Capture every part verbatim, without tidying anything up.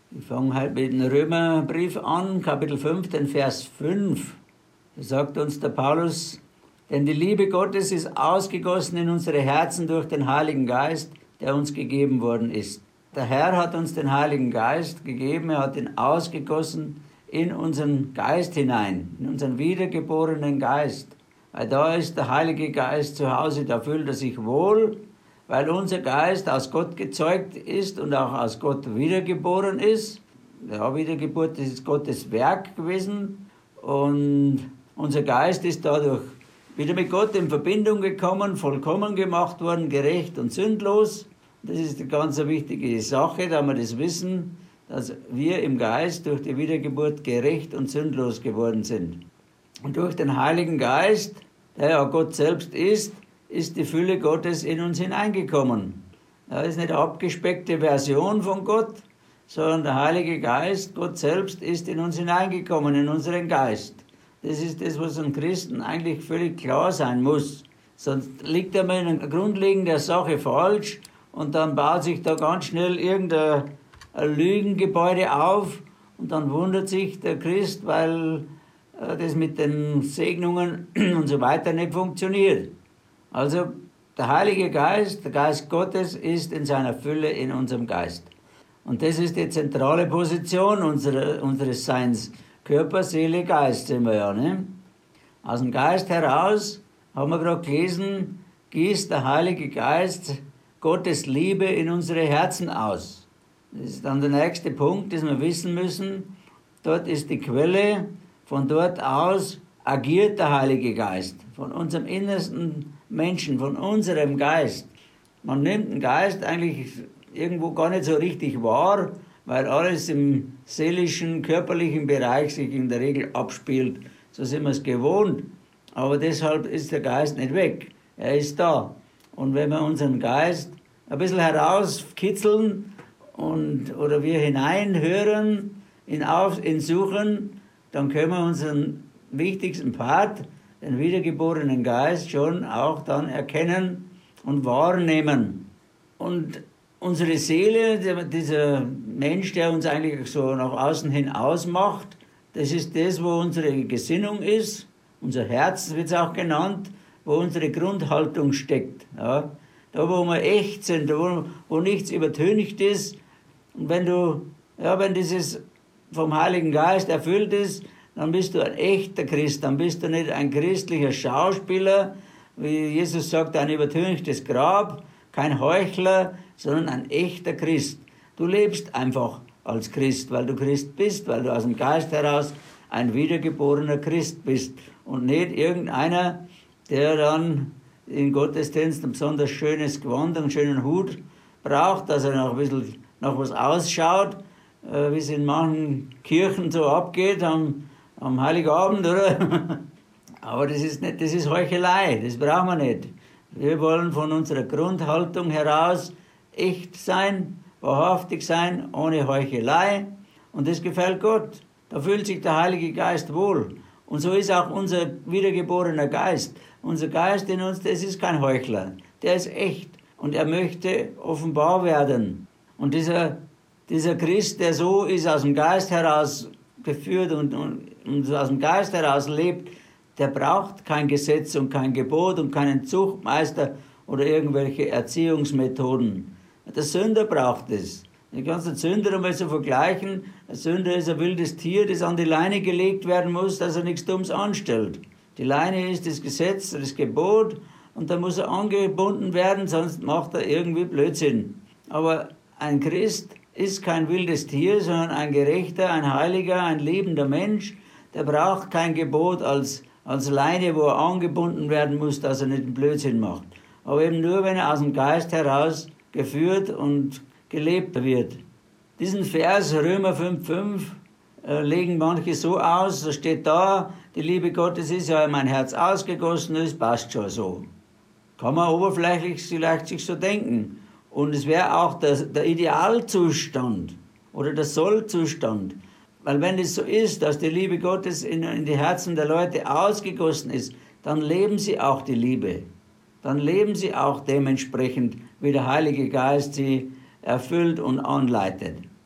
Ich fange halt mit dem Römerbrief an, Kapitel fünf, den Vers fünf. Da sagt uns der Paulus: Denn die Liebe Gottes ist ausgegossen in unsere Herzen durch den Heiligen Geist, der uns gegeben worden ist. Der Herr hat uns den Heiligen Geist gegeben, er hat ihn ausgegossen in unseren Geist hinein, in unseren wiedergeborenen Geist. Weil da ist der Heilige Geist zu Hause, da fühlt er sich wohl, weil unser Geist aus Gott gezeugt ist und auch aus Gott wiedergeboren ist. Ja, Wiedergeburt, das ist Gottes Werk gewesen und unser Geist ist dadurch wieder mit Gott in Verbindung gekommen, vollkommen gemacht worden, gerecht und sündlos. Das ist eine ganz wichtige Sache, da wir das wissen, dass wir im Geist durch die Wiedergeburt gerecht und sündlos geworden sind. Und durch den Heiligen Geist, der ja Gott selbst ist, ist die Fülle Gottes in uns hineingekommen. Das ist nicht eine abgespeckte Version von Gott, sondern der Heilige Geist, Gott selbst, ist in uns hineingekommen, in unseren Geist. Das ist das, was einem Christen eigentlich völlig klar sein muss. Sonst liegt er mal in einer grundlegenden Sache falsch und dann baut sich da ganz schnell irgendein ein Lügengebäude auf und dann wundert sich der Christ, weil äh, das mit den Segnungen und so weiter nicht funktioniert. Also der Heilige Geist, der Geist Gottes, ist in seiner Fülle in unserem Geist. Und das ist die zentrale Position unserer, unseres Seins. Körper, Seele, Geist sind wir ja. Ne? Aus dem Geist heraus, haben wir gerade gelesen, gießt der Heilige Geist Gottes Liebe in unsere Herzen aus. Das ist dann der nächste Punkt, den wir wissen müssen. Dort ist die Quelle, von dort aus agiert der Heilige Geist. Von unserem innersten Menschen, von unserem Geist. Man nimmt den Geist eigentlich irgendwo gar nicht so richtig wahr, weil alles im seelischen, körperlichen Bereich sich in der Regel abspielt. So sind wir es gewohnt. Aber deshalb ist der Geist nicht weg. Er ist da. Und wenn wir unseren Geist ein bisschen herauskitzeln, und, oder wir hineinhören, ihn, auf, ihn suchen, dann können wir unseren wichtigsten Part, den wiedergeborenen Geist, schon auch dann erkennen und wahrnehmen. Und unsere Seele, der, dieser Mensch, der uns eigentlich so nach außen hin ausmacht, das ist das, wo unsere Gesinnung ist, unser Herz wird es auch genannt, wo unsere Grundhaltung steckt. Ja. Da, wo wir echt sind, da, wo, wo nichts übertüncht ist. Und wenn du, ja, wenn dieses vom Heiligen Geist erfüllt ist, dann bist du ein echter Christ, dann bist du nicht ein christlicher Schauspieler, wie Jesus sagt, ein übertünchtes Grab, kein Heuchler, sondern ein echter Christ. Du lebst einfach als Christ, weil du Christ bist, weil du aus dem Geist heraus ein wiedergeborener Christ bist und nicht irgendeiner, der dann in Gottesdienst ein besonders schönes Gewand, einen schönen Hut braucht, dass er noch ein bisschen nach was ausschaut, äh, wie es in manchen Kirchen so abgeht am, am Heiligabend, oder? Aber das ist nicht, das ist Heuchelei, das brauchen wir nicht. Wir wollen von unserer Grundhaltung heraus echt sein, wahrhaftig sein, ohne Heuchelei, und das gefällt Gott. Da fühlt sich der Heilige Geist wohl. Und so ist auch unser wiedergeborener Geist. Unser Geist in uns, das ist kein Heuchler, der ist echt und er möchte offenbar werden. Und dieser, dieser Christ, der so ist, aus dem Geist heraus geführt und, und, und aus dem Geist heraus lebt, der braucht kein Gesetz und kein Gebot und keinen Zuchtmeister oder irgendwelche Erziehungsmethoden. Der Sünder braucht es. Du kannst den Sünder einmal so vergleichen. Ein Sünder ist ein wildes Tier, das an die Leine gelegt werden muss, dass er nichts Dummes anstellt. Die Leine ist das Gesetz, das Gebot, und da muss er angebunden werden, sonst macht er irgendwie Blödsinn. Aber ein Christ ist kein wildes Tier, sondern ein gerechter, ein heiliger, ein liebender Mensch. Der braucht kein Gebot als, als Leine, wo er angebunden werden muss, dass er nicht einen Blödsinn macht. Aber eben nur, wenn er aus dem Geist heraus geführt und gelebt wird. Diesen Vers, Römer fünf fünf, äh, legen manche so aus, da steht da, die Liebe Gottes ist ja in mein Herz ausgegossen, das passt schon so. Kann man oberflächlich vielleicht sich so denken. Und es wäre auch der, der Idealzustand oder der Sollzustand. Weil wenn es so ist, dass die Liebe Gottes in, in die Herzen der Leute ausgegossen ist, dann leben sie auch die Liebe. Dann leben sie auch dementsprechend, wie der Heilige Geist sie erfüllt und anleitet.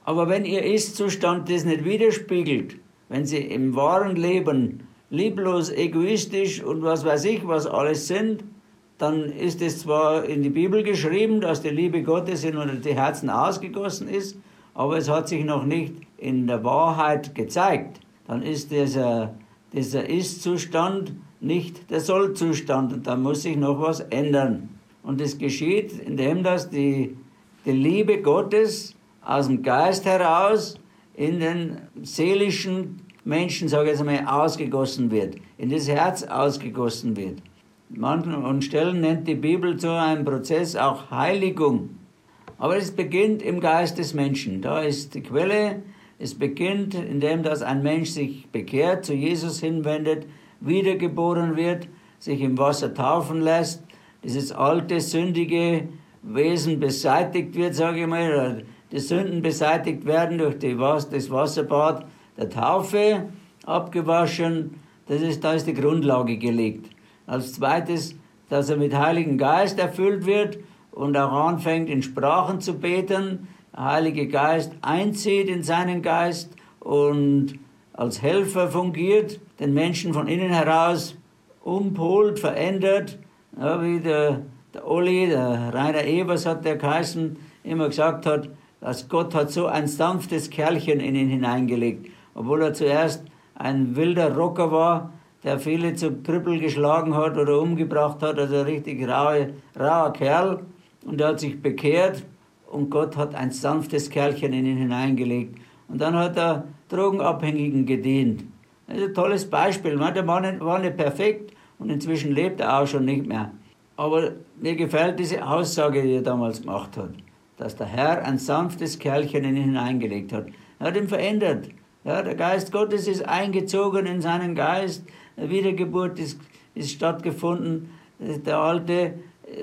Aber wenn Ihr Ist-Zustand das nicht widerspiegelt, wenn Sie im wahren Leben lieblos, egoistisch und was weiß ich, was alles sind, dann ist es zwar in die Bibel geschrieben, dass die Liebe Gottes in die Herzen ausgegossen ist, aber es hat sich noch nicht in der Wahrheit gezeigt. Dann ist dieser, dieser Ist-Zustand nicht der Soll-Zustand und da muss sich noch was ändern. Und es geschieht, indem dass die, die Liebe Gottes aus dem Geist heraus in den seelischen Menschen, sage ich jetzt einmal, ausgegossen wird, in das Herz ausgegossen wird. Manchen Stellen nennt die Bibel so einen Prozess auch Heiligung. Aber es beginnt im Geist des Menschen. Da ist die Quelle. Es beginnt, indem dass ein Mensch sich bekehrt, zu Jesus hinwendet, wiedergeboren wird, sich im Wasser taufen lässt, dieses alte, sündige Wesen beseitigt wird, sage ich mal, oder die Sünden beseitigt werden durch die, das Wasserbad der Taufe, abgewaschen. Das ist, da ist die Grundlage gelegt. Als zweites, dass er mit Heiligen Geist erfüllt wird und auch anfängt, in Sprachen zu beten. Der Heilige Geist einzieht in seinen Geist und als Helfer fungiert, den Menschen von innen heraus umpolt, verändert. Ja, wie der, der Olli, der Rainer Evers hat der geheißen, immer gesagt hat, dass Gott hat so ein sanftes Kerlchen in ihn hineingelegt. Obwohl er zuerst ein wilder Rocker war, der viele zu Krüppel geschlagen hat oder umgebracht hat, also ein richtig rauer, rauer Kerl. Und er hat sich bekehrt und Gott hat ein sanftes Kerlchen in ihn hineingelegt. Und dann hat er Drogenabhängigen gedient. Das ist ein tolles Beispiel. Der Mann war nicht perfekt und inzwischen lebt er auch schon nicht mehr. Aber mir gefällt diese Aussage, die er damals gemacht hat, dass der Herr ein sanftes Kerlchen in ihn hineingelegt hat. Er hat ihn verändert. Ja, der Geist Gottes ist eingezogen in seinen Geist. Eine Wiedergeburt ist, ist stattgefunden. Der Alte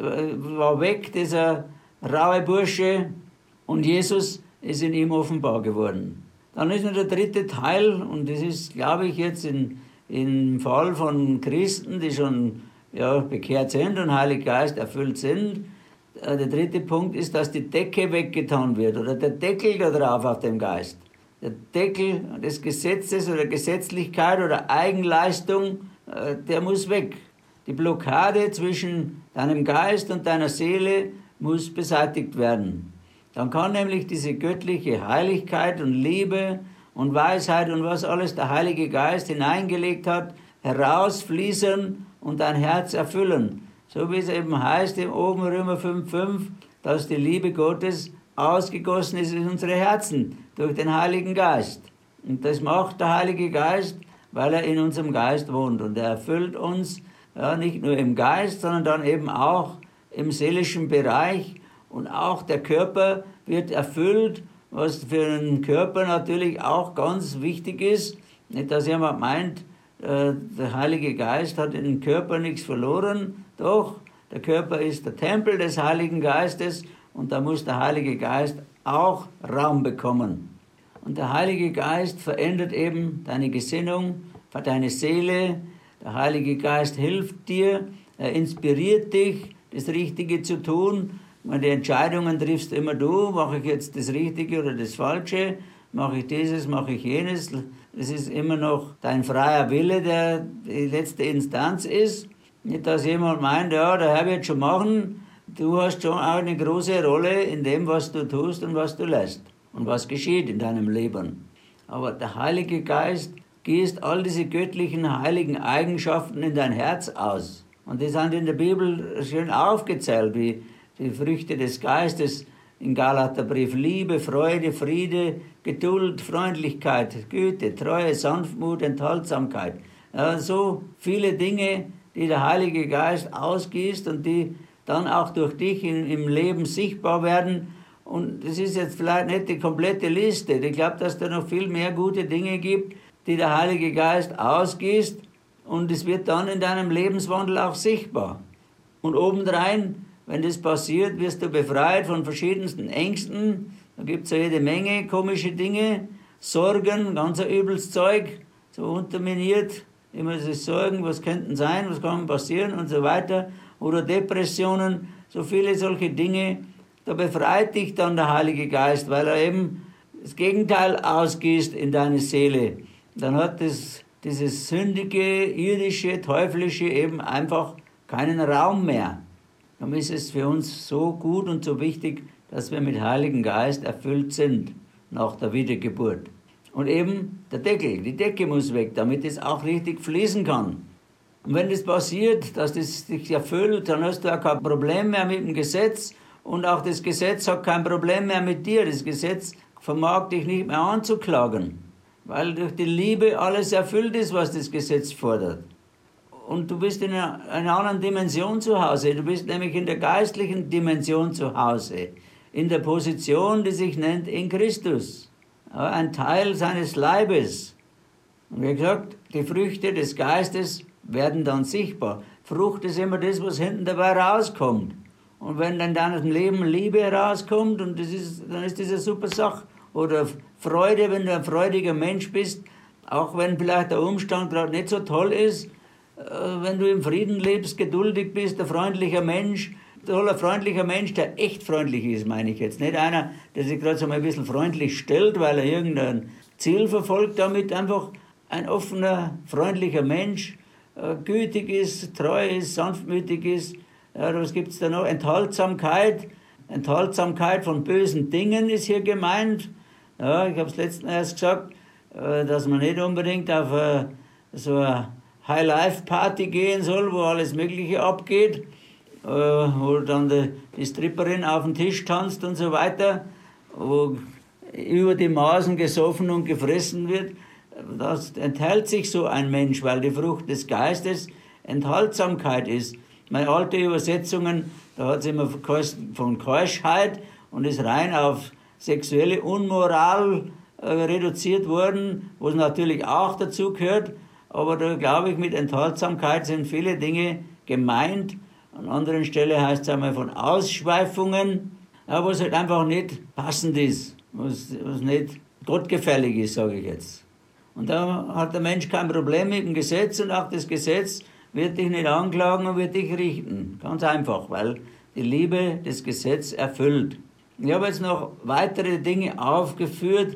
war weg, dieser raue Bursche, und Jesus ist in ihm offenbar geworden. Dann ist noch der dritte Teil, und das ist, glaube ich, jetzt in, im Fall von Christen, die schon ja, bekehrt sind und Heiliger Geist erfüllt sind. Der dritte Punkt ist, dass die Decke weggetan wird oder der Deckel da drauf auf dem Geist. Der Deckel des Gesetzes oder Gesetzlichkeit oder Eigenleistung, der muss weg. Die Blockade zwischen deinem Geist und deiner Seele muss beseitigt werden. Dann kann nämlich diese göttliche Heiligkeit und Liebe und Weisheit und was alles der Heilige Geist hineingelegt hat, herausfließen und dein Herz erfüllen. So wie es eben heißt im oben Römer fünf fünf, dass die Liebe Gottes ausgegossen ist in unsere Herzen durch den Heiligen Geist. Und das macht der Heilige Geist, weil er in unserem Geist wohnt. Und er erfüllt uns ja, nicht nur im Geist, sondern dann eben auch im seelischen Bereich. Und auch der Körper wird erfüllt, was für den Körper natürlich auch ganz wichtig ist. Nicht, dass jemand meint, äh, der Heilige Geist hat in dem Körper nichts verloren. Doch, der Körper ist der Tempel des Heiligen Geistes und da muss der Heilige Geist auch Raum bekommen. Und der Heilige Geist verändert eben deine Gesinnung, deine Seele. Der Heilige Geist hilft dir, er inspiriert dich, das Richtige zu tun. Die Entscheidungen triffst immer du, mache ich jetzt das Richtige oder das Falsche, mache ich dieses, mache ich jenes. Es ist immer noch dein freier Wille, der die letzte Instanz ist. Nicht, dass jemand meint, ja, der Herr wird schon machen. Du hast schon auch eine große Rolle in dem, was du tust und was du lässt und was geschieht in deinem Leben. Aber der Heilige Geist gießt all diese göttlichen, heiligen Eigenschaften in dein Herz aus. Und die sind in der Bibel schön aufgezählt, wie die Früchte des Geistes im Galaterbrief: Liebe, Freude, Friede, Geduld, Freundlichkeit, Güte, Treue, Sanftmut, Enthaltsamkeit. Ja, so viele Dinge, die der Heilige Geist ausgießt und die dann auch durch dich in, im Leben sichtbar werden. Und das ist jetzt vielleicht nicht die komplette Liste. Ich glaube, dass da noch viel mehr gute Dinge gibt, die der Heilige Geist ausgießt. Und es wird dann in deinem Lebenswandel auch sichtbar. Und obendrein, wenn das passiert, wirst du befreit von verschiedensten Ängsten. Da gibt es ja jede Menge komische Dinge, Sorgen, ganz ein übles Zeug, so unterminiert. Immer diese Sorgen, was könnten sein, was kann passieren und so weiter. Oder Depressionen, so viele solche Dinge. Da befreit dich dann der Heilige Geist, weil er eben das Gegenteil ausgießt in deine Seele, dann hat das, dieses sündige, irdische, teuflische eben einfach keinen Raum mehr. Darum ist es für uns so gut und so wichtig, dass wir mit Heiligen Geist erfüllt sind nach der Wiedergeburt. Und eben der Deckel, die Decke muss weg, damit es auch richtig fließen kann. Und wenn das passiert, dass das sich erfüllt, dann hast du auch kein Problem mehr mit dem Gesetz und auch das Gesetz hat kein Problem mehr mit dir. Das Gesetz vermag dich nicht mehr anzuklagen, weil durch die Liebe alles erfüllt ist, was das Gesetz fordert. Und du bist in einer, einer anderen Dimension zu Hause. Du bist nämlich in der geistlichen Dimension zu Hause, in der Position, die sich nennt in Christus. Ein Teil seines Leibes. Und wie gesagt, die Früchte des Geistes werden dann sichtbar. Frucht ist immer das, was hinten dabei rauskommt. Und wenn dann in deinem Leben Liebe herauskommt, und das ist, dann ist das eine super Sache. Oder Freude, wenn du ein freudiger Mensch bist, auch wenn vielleicht der Umstand gerade nicht so toll ist, wenn du im Frieden lebst, geduldig bist, ein freundlicher Mensch, ein freundlicher Mensch, der echt freundlich ist, meine ich jetzt. Nicht einer, der sich gerade so mal ein bisschen freundlich stellt, weil er irgendein Ziel verfolgt, damit einfach ein offener, freundlicher Mensch, äh, gütig ist, treu ist, sanftmütig ist. Ja, was gibt es da noch? Enthaltsamkeit. Enthaltsamkeit von bösen Dingen ist hier gemeint. Ja, ich habe es letztens erst gesagt, äh, dass man nicht unbedingt auf äh, so eine High-Life-Party gehen soll, wo alles Mögliche abgeht, wo dann die, die Stripperin auf den Tisch tanzt und so weiter, wo über die Maßen gesoffen und gefressen wird. Das enthält sich so ein Mensch, weil die Frucht des Geistes Enthaltsamkeit ist. Meine alte Übersetzungen, da hat es immer von Keuschheit und ist rein auf sexuelle Unmoral äh, reduziert worden, wo es natürlich auch dazu gehört, aber da glaube ich, mit Enthaltsamkeit sind viele Dinge gemeint. An anderen Stelle heißt es einmal von Ausschweifungen, ja, was halt einfach nicht passend ist, was, was nicht gottgefällig ist, sage ich jetzt. Und da hat der Mensch kein Problem mit dem Gesetz und auch das Gesetz wird dich nicht anklagen und wird dich richten. Ganz einfach, weil die Liebe das Gesetz erfüllt. Ich habe jetzt noch weitere Dinge aufgeführt,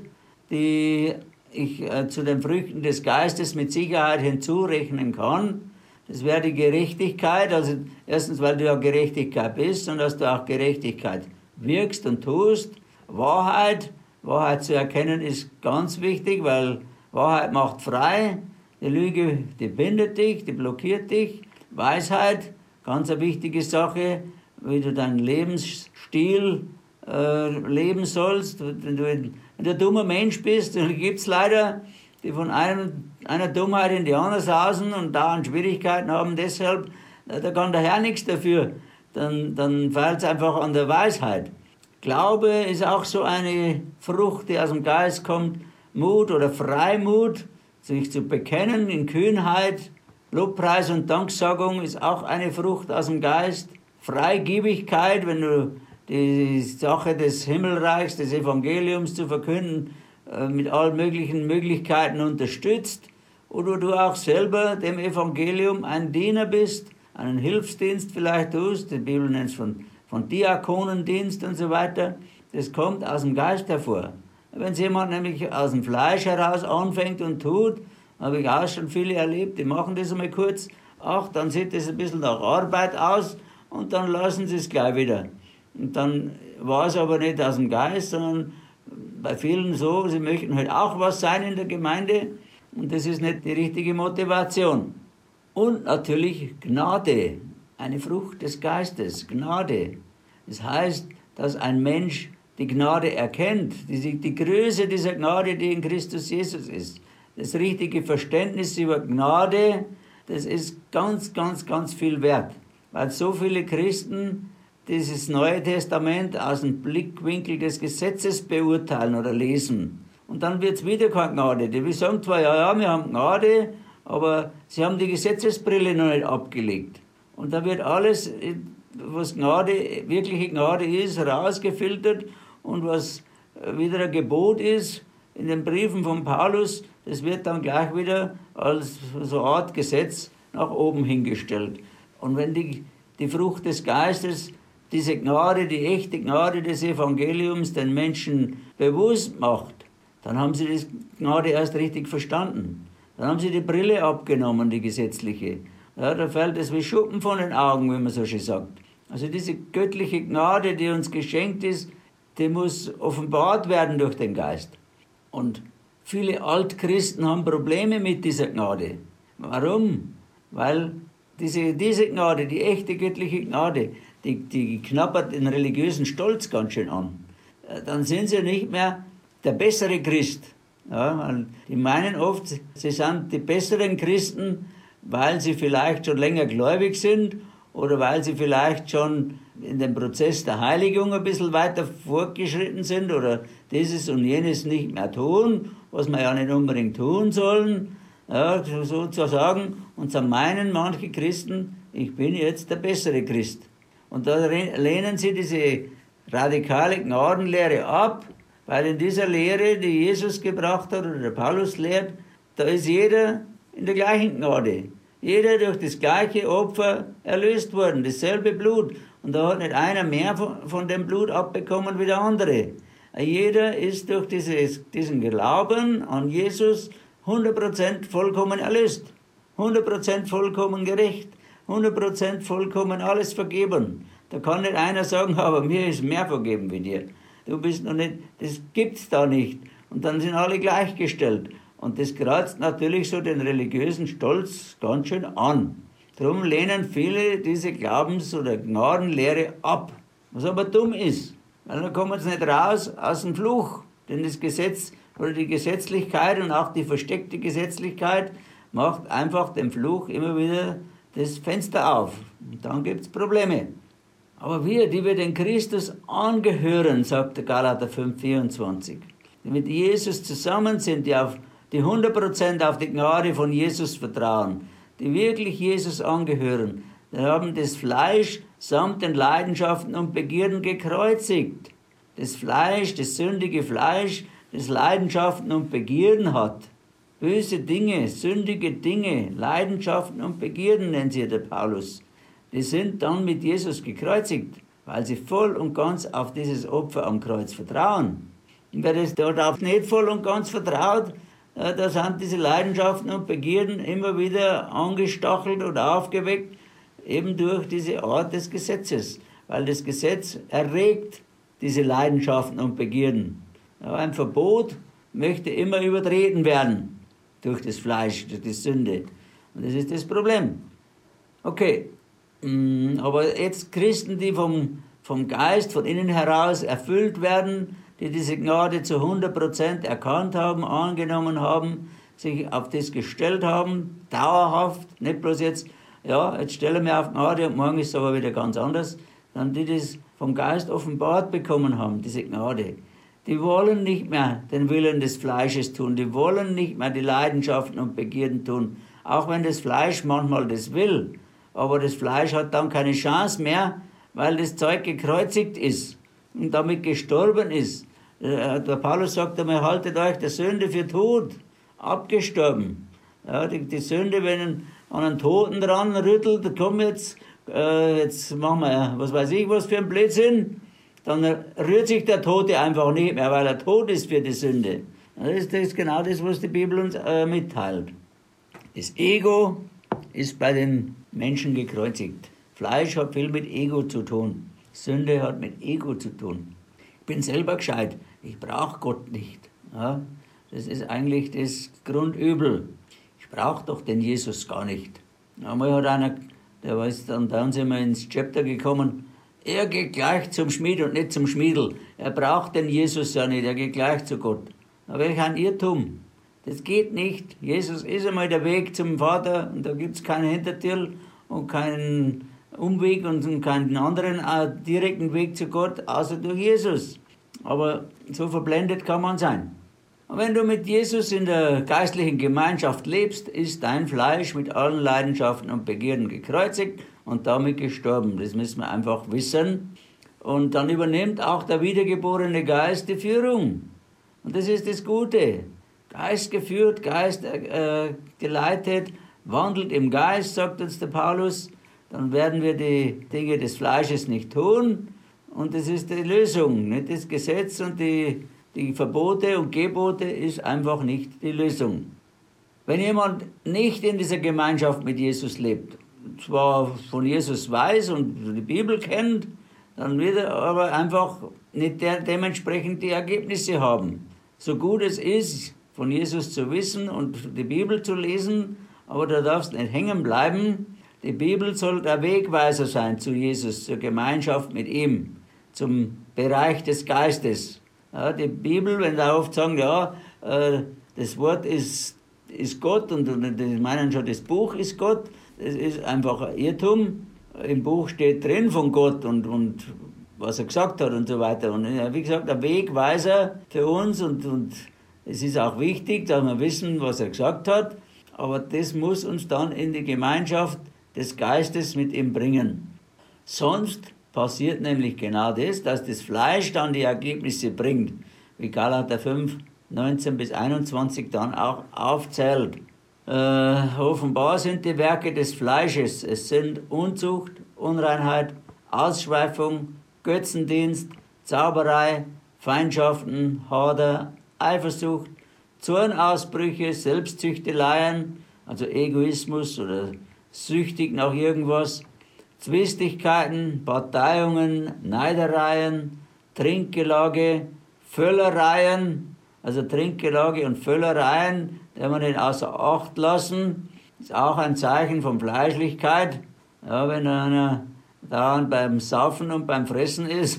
die ich äh, zu den Früchten des Geistes mit Sicherheit hinzurechnen kann. Das wäre die Gerechtigkeit, also erstens, weil du ja Gerechtigkeit bist und dass du auch Gerechtigkeit wirkst und tust. Wahrheit, Wahrheit zu erkennen ist ganz wichtig, weil Wahrheit macht frei. Die Lüge, die bindet dich, die blockiert dich. Weisheit, ganz eine wichtige Sache, wie du deinen Lebensstil äh, leben sollst. Wenn du, wenn du ein dummer Mensch bist, dann gibt es leider, die von einem, einer Dummheit in die andere sausen und dauernd Schwierigkeiten haben, deshalb, da kann der Herr nichts dafür. Dann, dann fehlt es einfach an der Weisheit. Glaube ist auch so eine Frucht, die aus dem Geist kommt. Mut oder Freimut, sich zu bekennen in Kühnheit. Lobpreis und Danksagung ist auch eine Frucht aus dem Geist. Freigebigkeit, wenn du die Sache des Himmelreichs, des Evangeliums zu verkünden, mit allen möglichen Möglichkeiten unterstützt, oder du auch selber dem Evangelium ein Diener bist, einen Hilfsdienst vielleicht tust, die Bibel nennt es von, von Diakonendienst und so weiter, das kommt aus dem Geist hervor. Wenn es jemand nämlich aus dem Fleisch heraus anfängt und tut, habe ich auch schon viele erlebt, die machen das einmal kurz, ach, dann sieht das ein bisschen nach Arbeit aus und dann lassen sie es gleich wieder. Und dann war es aber nicht aus dem Geist, sondern bei vielen so, sie möchten halt auch was sein in der Gemeinde und das ist nicht die richtige Motivation. Und natürlich Gnade, eine Frucht des Geistes, Gnade. Das heißt, dass ein Mensch die Gnade erkennt, die, die Größe dieser Gnade, die in Christus Jesus ist. Das richtige Verständnis über Gnade, das ist ganz, ganz, ganz viel wert. Weil so viele Christen dieses Neue Testament aus dem Blickwinkel des Gesetzes beurteilen oder lesen. Und dann wird es wieder keine Gnade. Die sagen zwar, ja, ja, wir haben Gnade, aber sie haben die Gesetzesbrille noch nicht abgelegt. Und da wird alles, was Gnade, wirkliche Gnade ist, rausgefiltert. Und was wieder ein Gebot ist, in den Briefen von Paulus, das wird dann gleich wieder als so eine Art Gesetz nach oben hingestellt. Und wenn die, die Frucht des Geistes, diese Gnade, die echte Gnade des Evangeliums den Menschen bewusst macht, Dann haben sie das Gnade erst richtig verstanden. Dann haben sie die Brille abgenommen, die gesetzliche. Ja, da fällt es wie Schuppen von den Augen, wie man so schön sagt. Also diese göttliche Gnade, die uns geschenkt ist, die muss offenbart werden durch den Geist. Und viele Altchristen haben Probleme mit dieser Gnade. Warum? Weil diese, diese Gnade, die echte göttliche Gnade, die, die knabbert den religiösen Stolz ganz schön an. Dann sind sie nicht mehr der bessere Christ. Ja, weil die meinen oft, sie sind die besseren Christen, weil sie vielleicht schon länger gläubig sind oder weil sie vielleicht schon in dem Prozess der Heiligung ein bisschen weiter fortgeschritten sind oder dieses und jenes nicht mehr tun, was wir ja nicht unbedingt tun sollen, ja, sozusagen. Und so meinen manche Christen, ich bin jetzt der bessere Christ. Und da lehnen sie diese radikale Gnadenlehre ab, weil in dieser Lehre, die Jesus gebracht hat oder der Paulus lehrt, da ist jeder in der gleichen Gnade. Jeder durch das gleiche Opfer erlöst worden, dasselbe Blut. Und da hat nicht einer mehr von, von dem Blut abbekommen wie der andere. Jeder ist durch dieses, diesen Glauben an Jesus hundert Prozent vollkommen erlöst, hundert Prozent vollkommen gerecht, hundert Prozent vollkommen alles vergeben. Da kann nicht einer sagen, aber mir ist mehr vergeben wie dir. Du bist noch nicht, das gibt's da nicht. Und dann sind alle gleichgestellt. Und das kratzt natürlich so den religiösen Stolz ganz schön an. Darum lehnen viele diese Glaubens- oder Gnadenlehre ab. Was aber dumm ist, weil dann kommen sie nicht raus aus dem Fluch. Denn das Gesetz oder die Gesetzlichkeit und auch die versteckte Gesetzlichkeit macht einfach dem Fluch immer wieder das Fenster auf. Und dann gibt's Probleme. Aber wir, die wir den Christus angehören, sagt der Galater fünf vierundzwanzig, die mit Jesus zusammen sind, die auf die hundert Prozent auf die Gnade von Jesus vertrauen, die wirklich Jesus angehören, die haben das Fleisch samt den Leidenschaften und Begierden gekreuzigt. Das Fleisch, das sündige Fleisch, das Leidenschaften und Begierden hat. Böse Dinge, sündige Dinge, Leidenschaften und Begierden nennt sie der Paulus. Die sind dann mit Jesus gekreuzigt, weil sie voll und ganz auf dieses Opfer am Kreuz vertrauen. Und wer das darauf nicht voll und ganz vertraut, da sind diese Leidenschaften und Begierden immer wieder angestachelt oder aufgeweckt, eben durch diese Art des Gesetzes. Weil das Gesetz erregt diese Leidenschaften und Begierden. Aber ein Verbot möchte immer übertreten werden durch das Fleisch, durch die Sünde. Und das ist das Problem. Okay, aber jetzt Christen, die vom, vom Geist, von innen heraus erfüllt werden, die diese Gnade zu hundert Prozent erkannt haben, angenommen haben, sich auf das gestellt haben, dauerhaft, nicht bloß jetzt, ja, jetzt stellen wir auf Gnade und morgen ist es aber wieder ganz anders, dann die das vom Geist offenbart bekommen haben, diese Gnade. Die wollen nicht mehr den Willen des Fleisches tun, die wollen nicht mehr die Leidenschaften und Begierden tun, auch wenn das Fleisch manchmal das will. Aber das Fleisch hat dann keine Chance mehr, weil das Zeug gekreuzigt ist und damit gestorben ist. Der Paulus sagt einmal, haltet euch der Sünde für tot, abgestorben. Ja, die, die Sünde, wenn an einen Toten dran rüttelt, komm jetzt, äh, jetzt machen wir, was weiß ich, was für ein Blödsinn, dann rührt sich der Tote einfach nicht mehr, weil er tot ist für die Sünde. Das ist, das ist genau das, was die Bibel uns äh, mitteilt. Das Ego ist bei den Menschen gekreuzigt. Fleisch hat viel mit Ego zu tun. Sünde hat mit Ego zu tun. Ich bin selber gescheit. Ich brauche Gott nicht. Ja, das ist eigentlich das Grundübel. Ich brauche doch den Jesus gar nicht. Einmal hat einer, der war dann, da sind wir ins Chapter gekommen, er geht gleich zum Schmied und nicht zum Schmiedel. Er braucht den Jesus ja nicht, er geht gleich zu Gott. Aber welch ein Irrtum. Das geht nicht. Jesus ist einmal der Weg zum Vater und da gibt es keine Hintertür und keinen Umweg und keinen anderen äh, direkten Weg zu Gott, außer durch Jesus. Aber so verblendet kann man sein. Und wenn du mit Jesus in der geistlichen Gemeinschaft lebst, ist dein Fleisch mit allen Leidenschaften und Begierden gekreuzigt und damit gestorben. Das müssen wir einfach wissen. Und dann übernimmt auch der wiedergeborene Geist die Führung. Und das ist das Gute. Geist geführt, Geist äh, geleitet, wandelt im Geist, sagt uns der Paulus. Dann werden wir die Dinge des Fleisches nicht tun. Und das ist die Lösung, nicht das Gesetz und die, die Verbote und Gebote ist einfach nicht die Lösung. Wenn jemand nicht in dieser Gemeinschaft mit Jesus lebt, zwar von Jesus weiß und die Bibel kennt, dann wird er aber einfach nicht der, dementsprechend die Ergebnisse haben. So gut es ist, von Jesus zu wissen und die Bibel zu lesen, aber da darfst du nicht hängen bleiben. Die Bibel soll der Wegweiser sein zu Jesus, zur Gemeinschaft mit ihm, zum Bereich des Geistes. Ja, die Bibel, wenn da oft sagen, ja, äh, das Wort ist, ist Gott und, und die meinen schon, das Buch ist Gott, das ist einfach ein Irrtum. Im Buch steht drin von Gott und, und was er gesagt hat und so weiter. Und wie gesagt, der Wegweiser für uns und, und es ist auch wichtig, dass wir wissen, was er gesagt hat, aber das muss uns dann in die Gemeinschaft des Geistes mit ihm bringen. Sonst passiert nämlich genau das, dass das Fleisch dann die Ergebnisse bringt, wie Galater fünf, neunzehn bis einundzwanzig dann auch aufzählt. Äh, offenbar sind die Werke des Fleisches, es sind Unzucht, Unreinheit, Ausschweifung, Götzendienst, Zauberei, Feindschaften, Hader, Eifersucht, Zornausbrüche, Selbstzüchteleien, also Egoismus oder süchtig nach irgendwas, Zwistigkeiten, Parteiungen, Neidereien, Trinkgelage, Völlereien, also Trinkgelage und Völlereien, die wir nicht außer Acht lassen, ist auch ein Zeichen von Fleischlichkeit. Ja, wenn einer da beim Saufen und beim Fressen ist,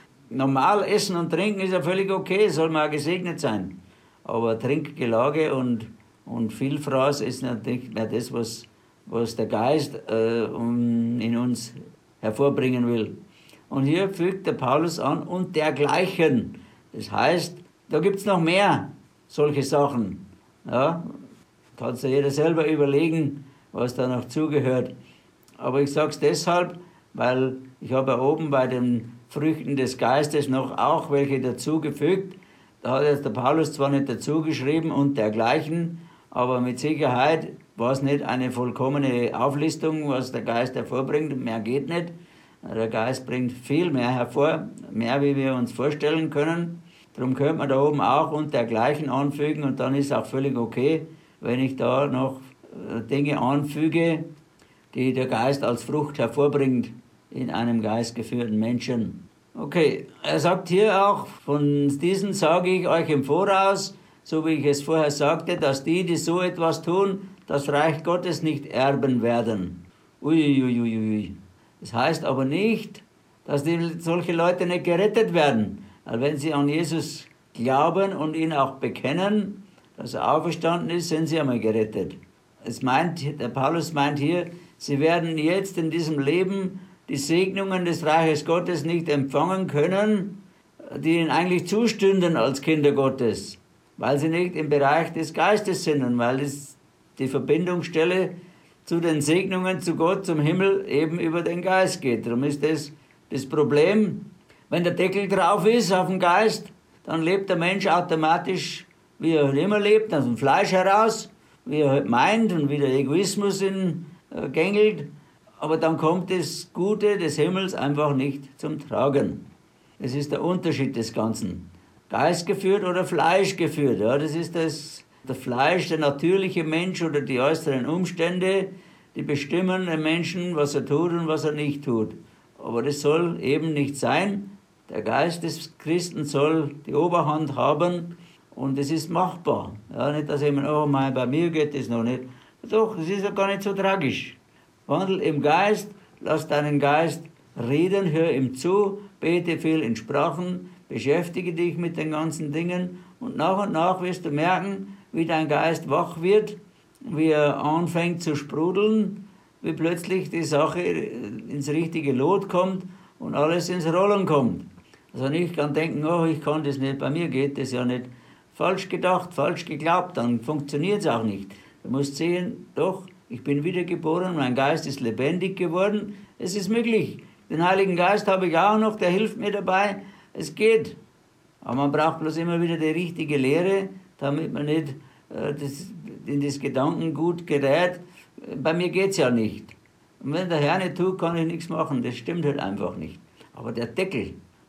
normal essen und trinken ist ja völlig okay, soll man auch gesegnet sein. Aber Trinkgelage und, und Vielfraß ist natürlich nicht mehr das, was, was der Geist äh, in uns hervorbringen will. Und hier fügt der Paulus an, und dergleichen. Das heißt, da gibt es noch mehr solche Sachen. Ja, kann sich jeder selber überlegen, was da noch zugehört. Aber ich sage es deshalb, weil ich habe ja oben bei den Früchten des Geistes noch auch welche dazugefügt. Da hat jetzt der Paulus zwar nicht dazu geschrieben und dergleichen, aber mit Sicherheit war es nicht eine vollkommene Auflistung, was der Geist hervorbringt. Mehr geht nicht. Der Geist bringt viel mehr hervor, mehr wie wir uns vorstellen können. Darum könnte man da oben auch und dergleichen anfügen und dann ist auch völlig okay, wenn ich da noch Dinge anfüge, die der Geist als Frucht hervorbringt in einem geistgeführten Menschen. Okay, er sagt hier auch, von diesen sage ich euch im Voraus, so wie ich es vorher sagte, dass die, die so etwas tun, das Reich Gottes nicht erben werden. Uiuiuiui. Ui, ui. Das heißt aber nicht, dass die, solche Leute nicht gerettet werden. Weil wenn sie an Jesus glauben und ihn auch bekennen, dass er auferstanden ist, sind sie einmal gerettet. Es meint, der Paulus meint hier, sie werden jetzt in diesem Leben die Segnungen des Reiches Gottes nicht empfangen können, die ihnen eigentlich zustünden als Kinder Gottes, weil sie nicht im Bereich des Geistes sind und weil es die Verbindungsstelle zu den Segnungen, zu Gott, zum Himmel eben über den Geist geht. Darum ist das das Problem. Wenn der Deckel drauf ist auf den Geist, dann lebt der Mensch automatisch, wie er immer lebt, aus dem Fleisch heraus, wie er halt meint und wie der Egoismus ihn äh, gängelt. Aber dann kommt das Gute des Himmels einfach nicht zum Tragen. Das ist der Unterschied des Ganzen. Geist geführt oder Fleisch geführt. Ja, das ist das, der Fleisch, der natürliche Mensch oder die äußeren Umstände, die bestimmen den Menschen, was er tut und was er nicht tut. Aber das soll eben nicht sein. Der Geist des Christen soll die Oberhand haben und es ist machbar. Ja, nicht, dass jemand, oh mein, bei mir geht das noch nicht. Doch, es ist ja gar nicht so tragisch. Wandel im Geist, lass deinen Geist reden, hör ihm zu, bete viel in Sprachen, beschäftige dich mit den ganzen Dingen und nach und nach wirst du merken, wie dein Geist wach wird, wie er anfängt zu sprudeln, wie plötzlich die Sache ins richtige Lot kommt und alles ins Rollen kommt. Also nicht kann denken, oh, ich kann das nicht, bei mir geht das ja nicht. Falsch gedacht, falsch geglaubt, dann funktioniert es auch nicht. Du musst sehen, doch, ich bin wiedergeboren, mein Geist ist lebendig geworden, es ist möglich. Den Heiligen Geist habe ich auch noch, der hilft mir dabei, es geht. Aber man braucht bloß immer wieder die richtige Lehre, damit man nicht äh, das, in das Gedankengut gerät, bei mir geht es ja nicht. Und wenn der Herr nicht tut, kann ich nichts machen, das stimmt halt einfach nicht. Aber der Deckel,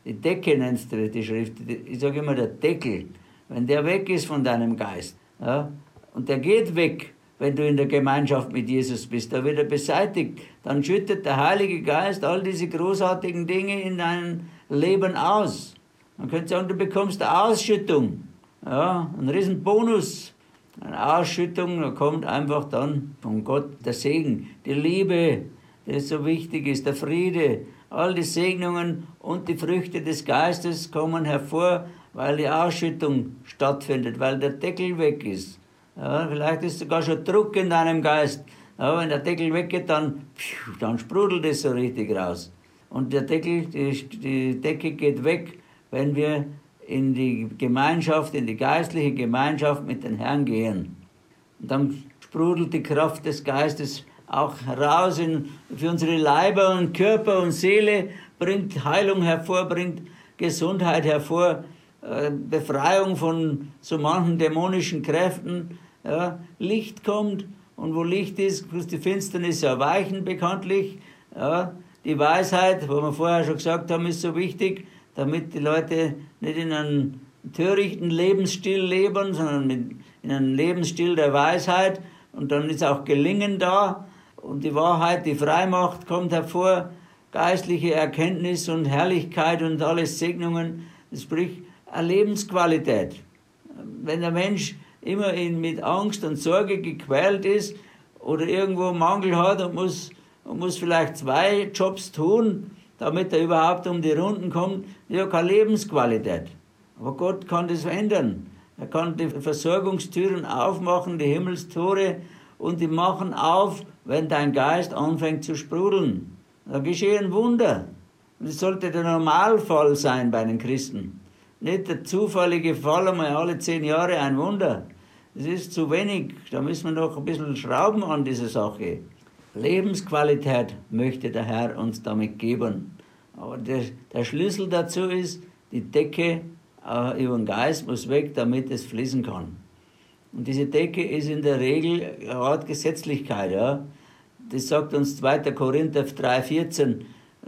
Die Decke nennst du die Schrift. Ich sage immer der Deckel. Wenn der weg ist von deinem Geist, ja, und der geht weg, wenn du in der Gemeinschaft mit Jesus bist, da wird er beseitigt, dann schüttet der Heilige Geist all diese großartigen Dinge in dein Leben aus. Man könnte sagen, du bekommst eine Ausschüttung, ja, einen riesen Bonus, eine Ausschüttung, da kommt einfach dann von Gott der Segen, die Liebe, die so wichtig ist, der Friede, all die Segnungen und die Früchte des Geistes kommen hervor, weil die Ausschüttung stattfindet, weil der Deckel weg ist. Ja, vielleicht ist sogar schon Druck in deinem Geist. Ja, wenn der Deckel weggeht, dann, dann sprudelt es so richtig raus. Und der Deckel, die, die Decke geht weg, wenn wir in die Gemeinschaft, in die geistliche Gemeinschaft mit den Herrn gehen. Und dann sprudelt die Kraft des Geistes auch heraus in, für unsere Leiber und Körper und Seele, bringt Heilung hervor, bringt Gesundheit hervor, äh, Befreiung von so manchen dämonischen Kräften. Ja, Licht kommt, und wo Licht ist, muss die Finsternis erweichen, bekanntlich. Ja, die Weisheit, wo wir vorher schon gesagt haben, ist so wichtig, damit die Leute nicht in einem törichten Lebensstil leben, sondern in einem Lebensstil der Weisheit. Und dann ist auch Gelingen da. Und die Wahrheit, die frei macht, kommt hervor. Geistliche Erkenntnis und Herrlichkeit und alles Segnungen. Das spricht eine Lebensqualität. Wenn der Mensch immer in, mit Angst und Sorge gequält ist oder irgendwo Mangel hat und muss, und muss vielleicht zwei Jobs tun, damit er überhaupt um die Runden kommt, ja, keine Lebensqualität. Aber Gott kann das verändern. Er kann die Versorgungstüren aufmachen, die Himmelstore, und die machen auf, wenn dein Geist anfängt zu sprudeln. Da geschehen Wunder. Und das sollte der Normalfall sein bei den Christen. Nicht der zufällige Fall einmal alle zehn Jahre ein Wunder. Das ist zu wenig. Da müssen wir noch ein bisschen schrauben an dieser Sache. Lebensqualität möchte der Herr uns damit geben. Aber der, der Schlüssel dazu ist, die Decke äh, über den Geist muss weg, damit es fließen kann. Und diese Decke ist in der Regel eine Art Gesetzlichkeit. Ja? Das sagt uns zweiter Korinther drei vierzehn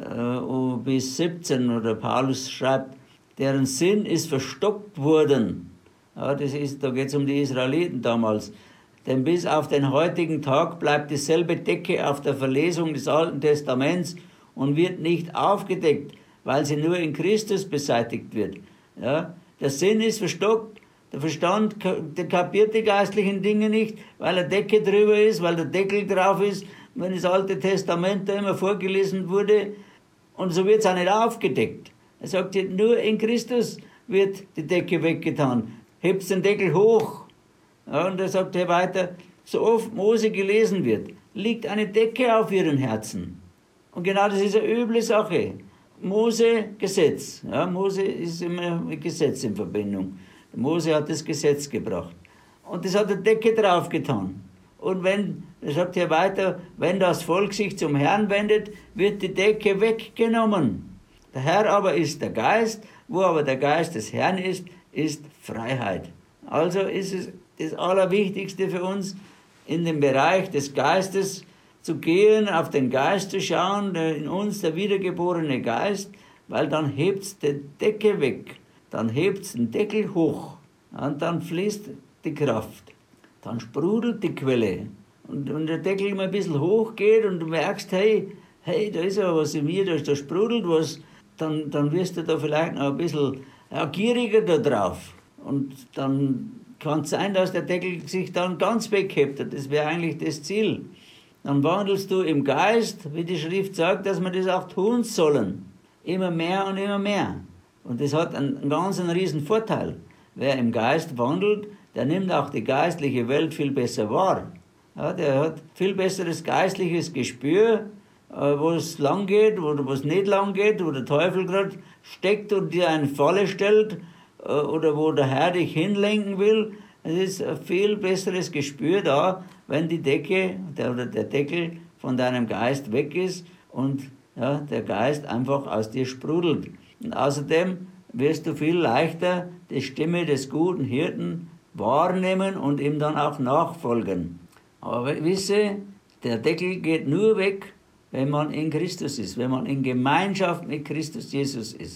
äh, bis siebzehn, oder Paulus schreibt, deren Sinn ist verstockt worden. Ja, das ist, da geht es um die Israeliten damals. Denn bis auf den heutigen Tag bleibt dieselbe Decke auf der Verlesung des Alten Testaments und wird nicht aufgedeckt, weil sie nur in Christus beseitigt wird. Ja, der Sinn ist verstockt, der Verstand der kapiert die geistlichen Dinge nicht, weil eine Decke drüber ist, weil der Deckel drauf ist, wenn das Alte Testament da immer vorgelesen wurde, und so wird es auch nicht aufgedeckt. Er sagt, nur in Christus wird die Decke weggetan. Hebt den Deckel hoch. Ja, und er sagt hier weiter, so oft Mose gelesen wird, liegt eine Decke auf ihren Herzen. Und genau das ist eine üble Sache. Mose, Gesetz. Ja, Mose ist immer mit Gesetz in Verbindung. Mose hat das Gesetz gebracht. Und das hat eine Decke drauf getan. Und wenn, er sagt hier weiter, wenn das Volk sich zum Herrn wendet, wird die Decke weggenommen. Der Herr aber ist der Geist, wo aber der Geist des Herrn ist, ist Freiheit. Also ist es das Allerwichtigste für uns, in den Bereich des Geistes zu gehen, auf den Geist zu schauen, der in uns der wiedergeborene Geist, weil dann hebt es die Decke weg, dann hebt es den Deckel hoch und dann fließt die Kraft, dann sprudelt die Quelle. Und wenn der Deckel immer ein bisschen hoch geht und du merkst, hey, hey, da ist ja was in mir, da, da sprudelt was, dann, dann wirst du da vielleicht noch ein bisschen ja, gieriger da drauf. Und dann kann es sein, dass der Deckel sich dann ganz weghebt. Das wäre eigentlich das Ziel. Dann wandelst du im Geist, wie die Schrift sagt, dass wir das auch tun sollen. Immer mehr und immer mehr. Und das hat einen, einen ganz einen riesen Vorteil. Wer im Geist wandelt, der nimmt auch die geistliche Welt viel besser wahr. Ja, der hat viel besseres geistliches Gespür, wo es lang geht, wo es nicht lang geht, wo der Teufel gerade steckt und dir eine Falle stellt, oder wo der Herr dich hinlenken will. Es ist ein viel besseres Gespür da, wenn die Decke der, oder der Deckel von deinem Geist weg ist und ja, der Geist einfach aus dir sprudelt. Und außerdem wirst du viel leichter die Stimme des guten Hirten wahrnehmen und ihm dann auch nachfolgen. Aber wisse, der Deckel geht nur weg, wenn man in Christus ist, wenn man in Gemeinschaft mit Christus Jesus ist.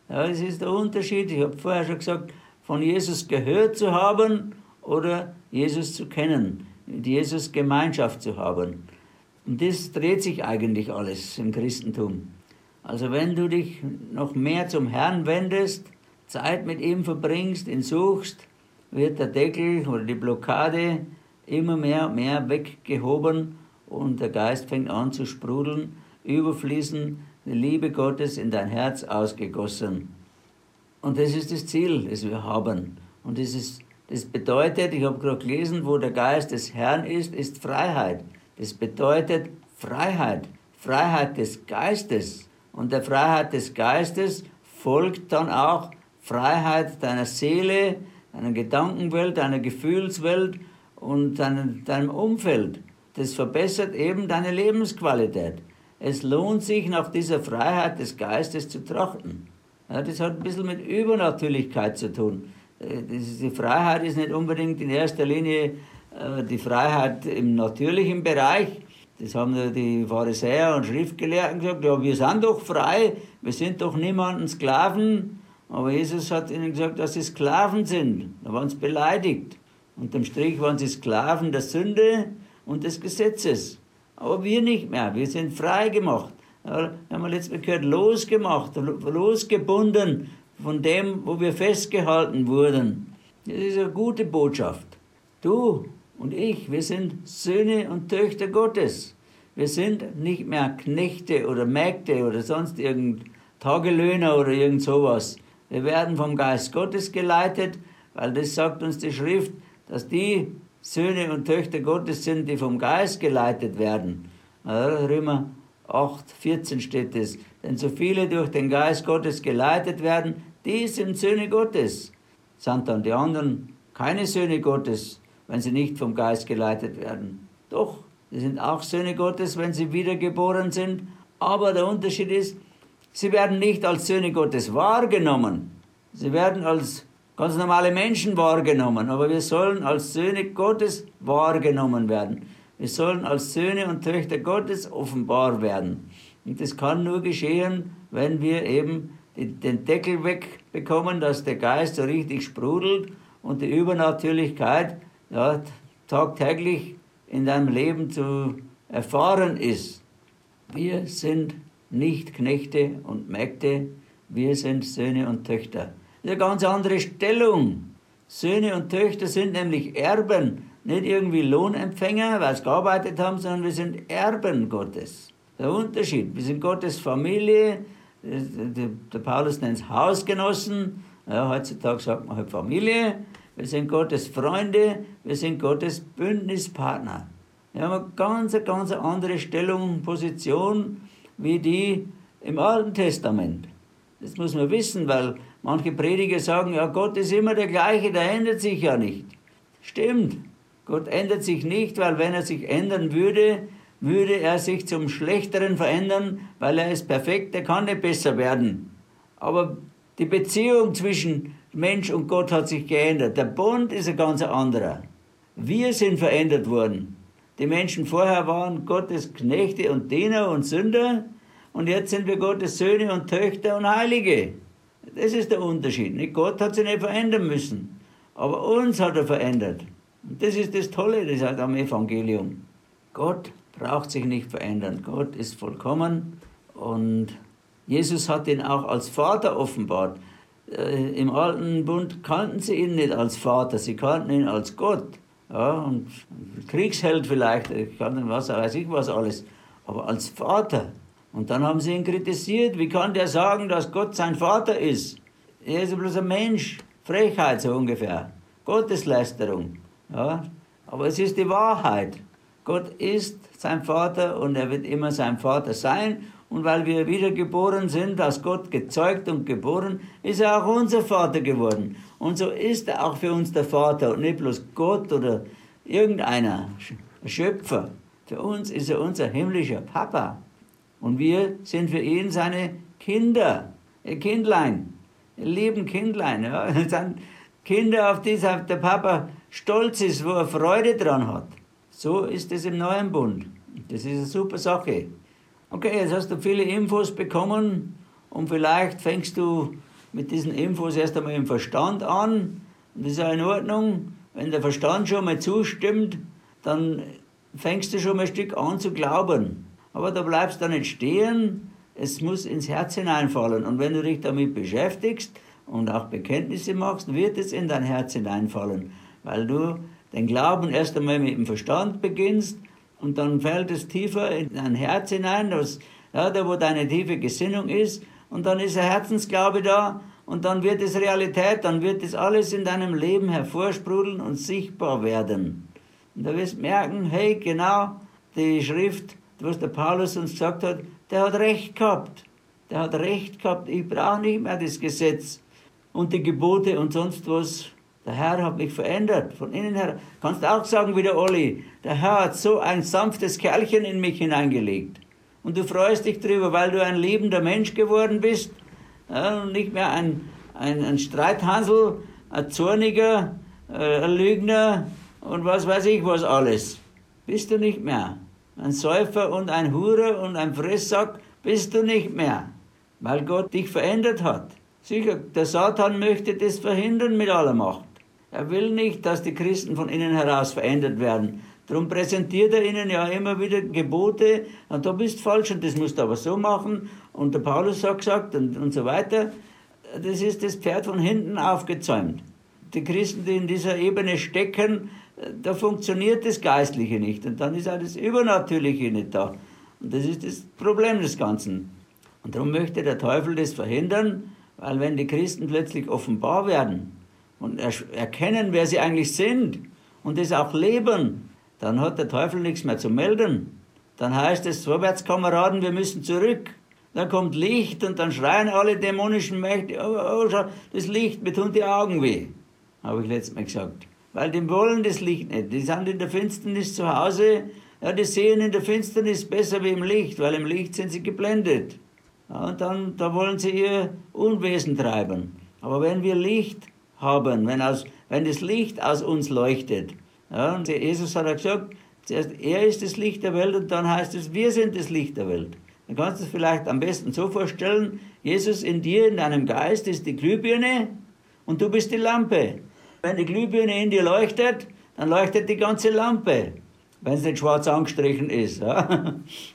Ja, das ist der Unterschied. Ich habe vorher schon gesagt, von Jesus gehört zu haben oder Jesus zu kennen, mit Jesus Gemeinschaft zu haben. Und das dreht sich eigentlich alles im Christentum. Also wenn du dich noch mehr zum Herrn wendest, Zeit mit ihm verbringst, ihn suchst, wird der Deckel oder die Blockade immer mehr und mehr weggehoben und der Geist fängt an zu sprudeln, überfließen, die Liebe Gottes in dein Herz ausgegossen. Und das ist das Ziel, das wir haben. Und das, ist, das bedeutet, ich habe gerade gelesen, wo der Geist des Herrn ist, ist Freiheit. Das bedeutet Freiheit, Freiheit des Geistes. Und der Freiheit des Geistes folgt dann auch Freiheit deiner Seele, deiner Gedankenwelt, deiner Gefühlswelt und deinem, deinem Umfeld. Das verbessert eben deine Lebensqualität. Es lohnt sich, nach dieser Freiheit des Geistes zu trachten. Ja, das hat ein bisschen mit Übernatürlichkeit zu tun. Die Freiheit ist nicht unbedingt in erster Linie die Freiheit im natürlichen Bereich. Das haben die Pharisäer und Schriftgelehrten gesagt, ja, wir sind doch frei, wir sind doch niemanden Sklaven. Aber Jesus hat ihnen gesagt, dass sie Sklaven sind. Da waren sie beleidigt. Unterm Strich waren sie Sklaven der Sünde und des Gesetzes. Aber wir nicht mehr, wir sind frei gemacht. Ja, haben wir letztes Mal gehört, losgemacht, losgebunden von dem, wo wir festgehalten wurden. Das ist eine gute Botschaft. Du und ich, wir sind Söhne und Töchter Gottes. Wir sind nicht mehr Knechte oder Mägde oder sonst irgend Tagelöhner oder irgend sowas. Wir werden vom Geist Gottes geleitet, weil das sagt uns die Schrift, dass die Söhne und Töchter Gottes sind, die vom Geist geleitet werden. Ja, Römer acht, vierzehn steht es. Denn so viele durch den Geist Gottes geleitet werden, die sind Söhne Gottes. Sind dann die anderen keine Söhne Gottes, wenn sie nicht vom Geist geleitet werden? Doch, sie sind auch Söhne Gottes, wenn sie wiedergeboren sind. Aber der Unterschied ist, sie werden nicht als Söhne Gottes wahrgenommen. Sie werden als ganz normale Menschen wahrgenommen. Aber wir sollen als Söhne Gottes wahrgenommen werden. Wir sollen als Söhne und Töchter Gottes offenbar werden. Und das kann nur geschehen, wenn wir eben den Deckel wegbekommen, dass der Geist so richtig sprudelt und die Übernatürlichkeit ja, tagtäglich in deinem Leben zu erfahren ist. Wir sind nicht Knechte und Mägde, wir sind Söhne und Töchter. Das ist eine ganz andere Stellung. Söhne und Töchter sind nämlich Erben, nicht irgendwie Lohnempfänger, weil sie gearbeitet haben, sondern wir sind Erben Gottes. Der Unterschied, wir sind Gottes Familie, der Paulus nennt es Hausgenossen, ja, heutzutage sagt man halt Familie, wir sind Gottes Freunde, wir sind Gottes Bündnispartner. Wir haben eine ganz, ganz andere Stellung, Position, wie die im Alten Testament. Das muss man wissen, weil manche Prediger sagen, ja, Gott ist immer der gleiche, der ändert sich ja nicht. Stimmt, Gott ändert sich nicht, weil wenn er sich ändern würde, würde er sich zum Schlechteren verändern, weil er ist perfekt, er kann nicht besser werden. Aber die Beziehung zwischen Mensch und Gott hat sich geändert. Der Bund ist ein ganz anderer. Wir sind verändert worden. Die Menschen vorher waren Gottes Knechte und Diener und Sünder und jetzt sind wir Gottes Söhne und Töchter und Heilige. Das ist der Unterschied. Nicht? Gott hat sich nicht verändern müssen, aber uns hat er verändert. Und das ist das Tolle, das heißt am Evangelium. Gott braucht sich nicht verändern. Gott ist vollkommen und Jesus hat ihn auch als Vater offenbart. Äh, Im Alten Bund kannten sie ihn nicht als Vater, sie kannten ihn als Gott. Ja, und Kriegsheld vielleicht, ich kannte was, weiß ich was alles, aber als Vater. Und dann haben sie ihn kritisiert, wie kann der sagen, dass Gott sein Vater ist? Er ist bloß ein Mensch, Frechheit so ungefähr, Gotteslästerung. Ja, aber es ist die Wahrheit. Gott ist sein Vater und er wird immer sein Vater sein. Und weil wir wiedergeboren sind, aus Gott gezeugt und geboren, ist er auch unser Vater geworden. Und so ist er auch für uns der Vater und nicht bloß Gott oder irgendeiner Schöpfer. Für uns ist er unser himmlischer Papa. Und wir sind für ihn seine Kinder, ihr Kindlein, ihr lieben Kindlein. Ja. Das sind Kinder, auf die der Papa stolz ist, wo er Freude dran hat. So ist es im neuen Bund. Das ist eine super Sache. Okay, jetzt hast du viele Infos bekommen und vielleicht fängst du mit diesen Infos erst einmal im Verstand an. Und das ist ja in Ordnung. Wenn der Verstand schon mal zustimmt, dann fängst du schon mal ein Stück an zu glauben. Aber da bleibst du nicht stehen. Es muss ins Herz hineinfallen. Und wenn du dich damit beschäftigst und auch Bekenntnisse machst, wird es in dein Herz hineinfallen. Weil du den Glauben erst einmal mit dem Verstand beginnst und dann fällt es tiefer in dein Herz hinein, das, ja, da wo deine tiefe Gesinnung ist. Und dann ist ein Herzensglaube da und dann wird es Realität, dann wird es alles in deinem Leben hervorsprudeln und sichtbar werden. Und da wirst du merken, hey, genau, die Schrift, was der Paulus uns gesagt hat, der hat recht gehabt. Der hat recht gehabt, ich brauche nicht mehr das Gesetz und die Gebote und sonst was. Der Herr hat mich verändert, von innen her. Kannst auch sagen wie der Olli, der Herr hat so ein sanftes Kerlchen in mich hineingelegt. Und du freust dich drüber, weil du ein liebender Mensch geworden bist, ja, und nicht mehr ein, ein, ein Streithansel, ein Zorniger, äh, ein Lügner und was weiß ich was alles. Bist du nicht mehr. Ein Säufer und ein Hurer und ein Fresssack bist du nicht mehr, weil Gott dich verändert hat. Sicher, der Satan möchte das verhindern mit aller Macht. Er will nicht, dass die Christen von innen heraus verändert werden. Darum präsentiert er ihnen ja immer wieder Gebote, und da bist du falsch und das musst du aber so machen. Und der Paulus hat gesagt und, und so weiter. Das ist das Pferd von hinten aufgezäumt. Die Christen, die in dieser Ebene stecken, da funktioniert das Geistliche nicht. Und dann ist auch das Übernatürliche nicht da. Und das ist das Problem des Ganzen. Und darum möchte der Teufel das verhindern, weil wenn die Christen plötzlich offenbar werden und erkennen, wer sie eigentlich sind und das auch leben, dann hat der Teufel nichts mehr zu melden. Dann heißt es, vorwärts Kameraden, wir müssen zurück. Dann kommt Licht und dann schreien alle dämonischen Mächte, oh, oh, schau, das Licht, mir tun die Augen weh. Habe ich letztes Mal gesagt. Weil die wollen das Licht nicht. Die sind in der Finsternis zu Hause. Ja, die sehen in der Finsternis besser wie im Licht, weil im Licht sind sie geblendet. Ja, und dann da wollen sie ihr Unwesen treiben. Aber wenn wir Licht haben, wenn, aus, wenn das Licht aus uns leuchtet, ja, und Jesus hat ja gesagt, zuerst er ist das Licht der Welt und dann heißt es, wir sind das Licht der Welt. Dann kannst du es vielleicht am besten so vorstellen, Jesus in dir, in deinem Geist ist die Glühbirne und du bist die Lampe. Wenn die Glühbirne in dir leuchtet, dann leuchtet die ganze Lampe, wenn es nicht schwarz angestrichen ist. Ja.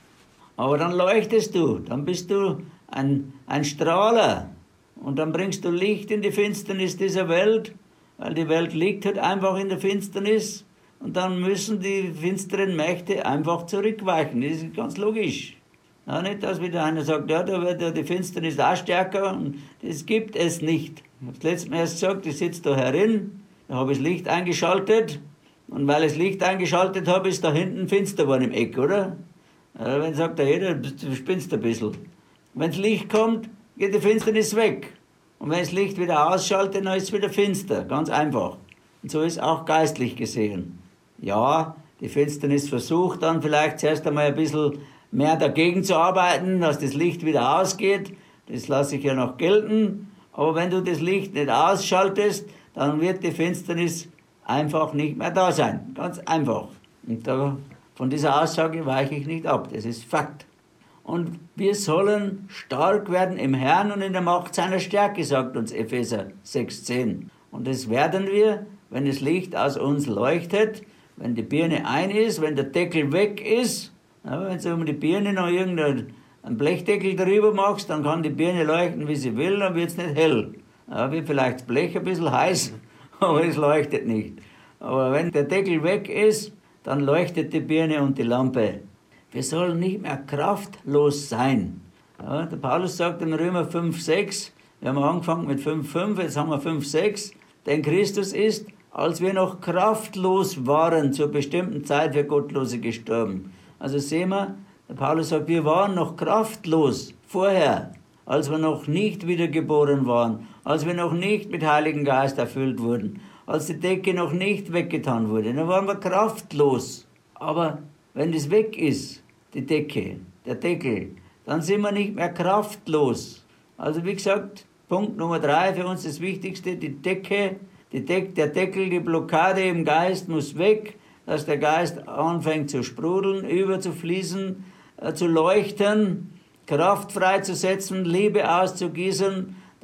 Aber dann leuchtest du, dann bist du ein, ein Strahler und dann bringst du Licht in die Finsternis dieser Welt, weil die Welt liegt halt einfach in der Finsternis und dann müssen die finsteren Mächte einfach zurückweichen. Das ist ganz logisch. Ja, nicht, dass wieder einer sagt, ja, da wird ja die Finsternis auch stärker und das gibt es nicht. Ich habe das letzte Mal erst gesagt, ich sitze da herin, da habe ich das Licht eingeschaltet und weil ich das Licht eingeschaltet habe, ist da hinten finster geworden im Eck, oder? Ja, wenn sagt der jeder, du spinnst ein bisschen. Wenn das Licht kommt, geht die Finsternis weg. Und wenn das Licht wieder ausschaltet, dann ist es wieder finster. Ganz einfach. Und so ist auch geistlich gesehen. Ja, die Finsternis versucht dann vielleicht zuerst einmal ein bisschen mehr dagegen zu arbeiten, dass das Licht wieder ausgeht. Das lasse ich ja noch gelten. Aber wenn du das Licht nicht ausschaltest, dann wird die Finsternis einfach nicht mehr da sein. Ganz einfach. Und da, von dieser Aussage weiche ich nicht ab. Das ist Fakt. Und wir sollen stark werden im Herrn und in der Macht seiner Stärke, sagt uns Epheser sechs zehn. Und das werden wir, wenn das Licht aus uns leuchtet, wenn die Birne ein ist, wenn der Deckel weg ist. Ja, wenn du um die Birne noch irgendeinen Blechdeckel drüber machst, dann kann die Birne leuchten, wie sie will, dann wird es nicht hell. Ja, wird vielleicht das Blech ein bisschen heiß, aber es leuchtet nicht. Aber wenn der Deckel weg ist, dann leuchtet die Birne und die Lampe. Wir sollen nicht mehr kraftlos sein. Ja, der Paulus sagt in Römer fünf sechs, wir haben angefangen mit fünf fünf, jetzt haben wir fünf sechs, denn Christus ist, als wir noch kraftlos waren, zur bestimmten Zeit für Gottlose gestorben. Also sehen wir, der Paulus sagt, wir waren noch kraftlos vorher, als wir noch nicht wiedergeboren waren, als wir noch nicht mit Heiligen Geist erfüllt wurden, als die Decke noch nicht weggetan wurde. Dann waren wir kraftlos. Aber wenn das weg ist, die Decke, der Deckel, dann sind wir nicht mehr kraftlos. Also wie gesagt, Punkt Nummer drei für uns das Wichtigste, die Decke, die Deck, der Deckel, die Blockade im Geist muss weg, dass der Geist anfängt zu sprudeln, überzufließen, äh, zu leuchten, Kraft freizusetzen, Liebe auszugießen,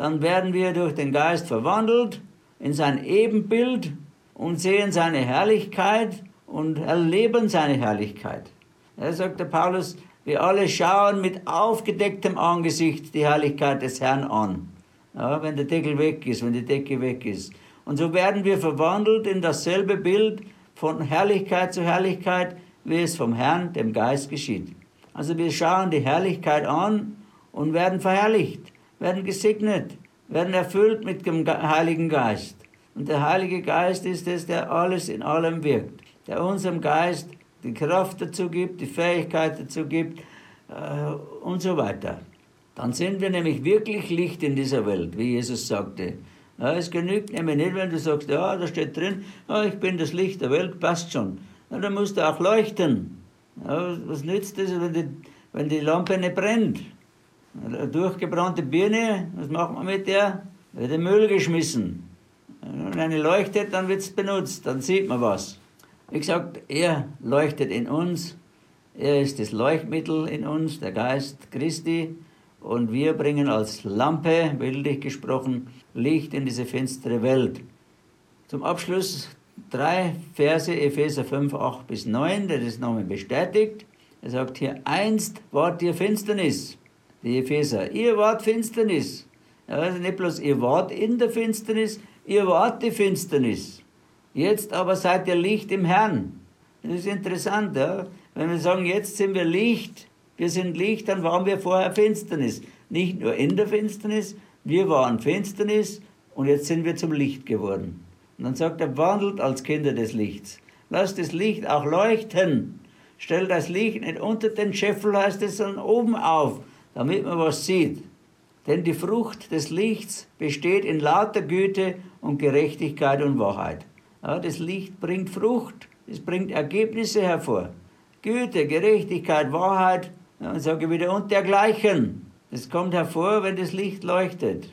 dann werden wir durch den Geist verwandelt in sein Ebenbild und sehen seine Herrlichkeit und erleben seine Herrlichkeit. Da sagt der Paulus, wir alle schauen mit aufgedecktem Angesicht die Herrlichkeit des Herrn an. Ja, wenn der Deckel weg ist, wenn die Decke weg ist. Und so werden wir verwandelt in dasselbe Bild von Herrlichkeit zu Herrlichkeit, wie es vom Herrn, dem Geist, geschieht. Also wir schauen die Herrlichkeit an und werden verherrlicht, werden gesegnet, werden erfüllt mit dem Heiligen Geist. Und der Heilige Geist ist es, der alles in allem wirkt, der unserem Geist die Kraft dazu gibt, die Fähigkeit dazu gibt äh, und so weiter. Dann sind wir nämlich wirklich Licht in dieser Welt, wie Jesus sagte. Ja, es genügt nämlich nicht, wenn du sagst, ja, da steht drin, ja, ich bin das Licht der Welt, passt schon. Ja, dann musst du auch leuchten. Ja, was nützt es, wenn die, wenn die Lampe nicht brennt? Eine durchgebrannte Birne, was macht man mit der? Wird in den Müll geschmissen. Wenn eine leuchtet, dann wird es benutzt, dann sieht man was. Wie gesagt, er leuchtet in uns, er ist das Leuchtmittel in uns, der Geist Christi, und wir bringen als Lampe, bildlich gesprochen, Licht in diese finstere Welt. Zum Abschluss drei Verse, Epheser fünf, acht bis neun, der das nochmal bestätigt. Er sagt hier, einst wart ihr Finsternis, die Epheser, ihr wart Finsternis. Also nicht bloß ihr wart in der Finsternis, ihr wart die Finsternis. Jetzt aber seid ihr Licht im Herrn. Das ist interessant, ja? Wenn wir sagen, jetzt sind wir Licht, wir sind Licht, dann waren wir vorher Finsternis. Nicht nur in der Finsternis, wir waren Finsternis und jetzt sind wir zum Licht geworden. Und dann sagt er, wandelt als Kinder des Lichts. Lasst das Licht auch leuchten. Stellt das Licht nicht unter den Scheffel, heißt es, sondern oben auf, damit man was sieht. Denn die Frucht des Lichts besteht in lauter Güte und Gerechtigkeit und Wahrheit. Ja, das Licht bringt Frucht, es bringt Ergebnisse hervor. Güte, Gerechtigkeit, Wahrheit, ja, und sage wieder, und dergleichen. Das kommt hervor, wenn das Licht leuchtet.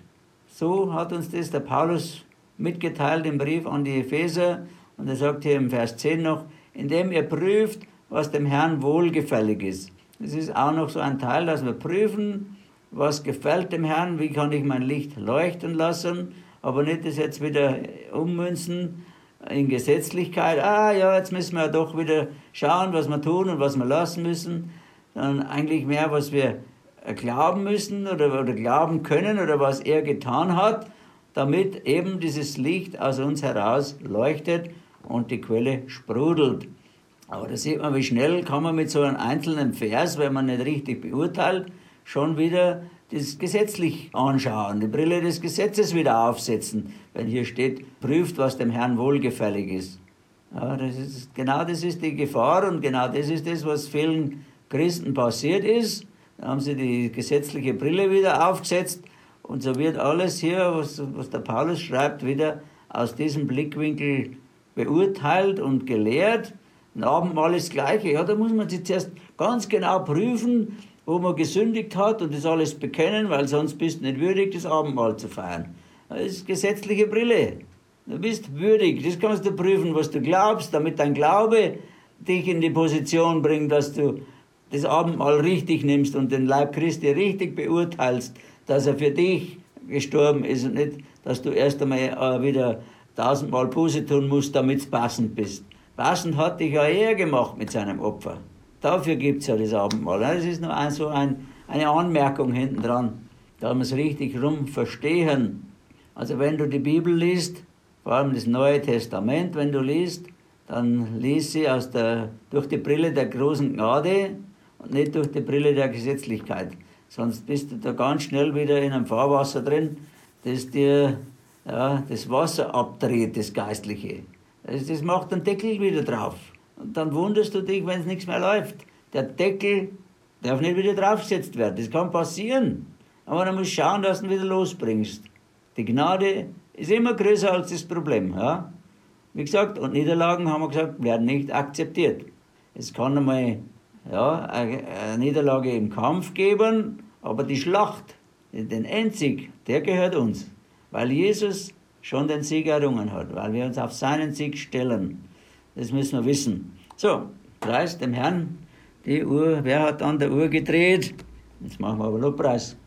So hat uns das der Paulus mitgeteilt im Brief an die Epheser. Und er sagt hier im Vers zehn noch, indem ihr prüft, was dem Herrn wohlgefällig ist. Das ist auch noch so ein Teil, dass wir prüfen, was gefällt dem Herrn, wie kann ich mein Licht leuchten lassen, aber nicht das jetzt wieder ummünzen in Gesetzlichkeit. Ah ja, jetzt müssen wir doch wieder schauen, was wir tun und was wir lassen müssen. Sondern eigentlich mehr, was wir glauben müssen oder, oder glauben können oder was er getan hat, damit eben dieses Licht aus uns heraus leuchtet und die Quelle sprudelt. Aber da sieht man, wie schnell kann man mit so einem einzelnen Vers, wenn man nicht richtig beurteilt, schon wieder das gesetzlich anschauen, die Brille des Gesetzes wieder aufsetzen, wenn hier steht, prüft, was dem Herrn wohlgefällig ist. Ja, das ist genau das ist die Gefahr und genau das ist das, was vielen Christen passiert ist. Da haben sie die gesetzliche Brille wieder aufgesetzt und so wird alles hier, was, was der Paulus schreibt, wieder aus diesem Blickwinkel beurteilt und gelehrt. Ein Abendmahl ist das Gleiche. Ja, da muss man sich zuerst ganz genau prüfen, wo man gesündigt hat und das alles bekennen, weil sonst bist du nicht würdig, das Abendmahl zu feiern. Das ist gesetzliche Brille. Du bist würdig, das kannst du prüfen, was du glaubst, damit dein Glaube dich in die Position bringt, dass du das Abendmahl richtig nimmst und den Leib Christi richtig beurteilst, dass er für dich gestorben ist und nicht, dass du erst einmal wieder tausendmal Buße tun musst, damit du passend bist. Passend hat dich ja er gemacht mit seinem Opfer. Dafür gibt es ja das Abendmahl. Das ist nur ein, so ein, eine Anmerkung hinten dran, da wir es richtig rum verstehen. Also wenn du die Bibel liest, vor allem das Neue Testament, wenn du liest, dann lies sie aus der, durch die Brille der großen Gnade und nicht durch die Brille der Gesetzlichkeit. Sonst bist du da ganz schnell wieder in einem Fahrwasser drin, das dir ja, das Wasser abdreht, das Geistliche. Das, das macht den Deckel wieder drauf. Und dann wunderst du dich, wenn es nichts mehr läuft. Der Deckel darf nicht wieder draufgesetzt werden. Das kann passieren. Aber dann musst du schauen, dass du ihn wieder losbringst. Die Gnade ist immer größer als das Problem. Ja? Wie gesagt, und Niederlagen, haben wir gesagt, werden nicht akzeptiert. Es kann einmal ja, eine Niederlage im Kampf geben, aber die Schlacht, den Endsieg, der gehört uns. Weil Jesus schon den Sieg errungen hat, weil wir uns auf seinen Sieg stellen. Das müssen wir wissen. So, preis dem Herrn die Uhr. Wer hat an der Uhr gedreht? Jetzt machen wir aber Lobpreis.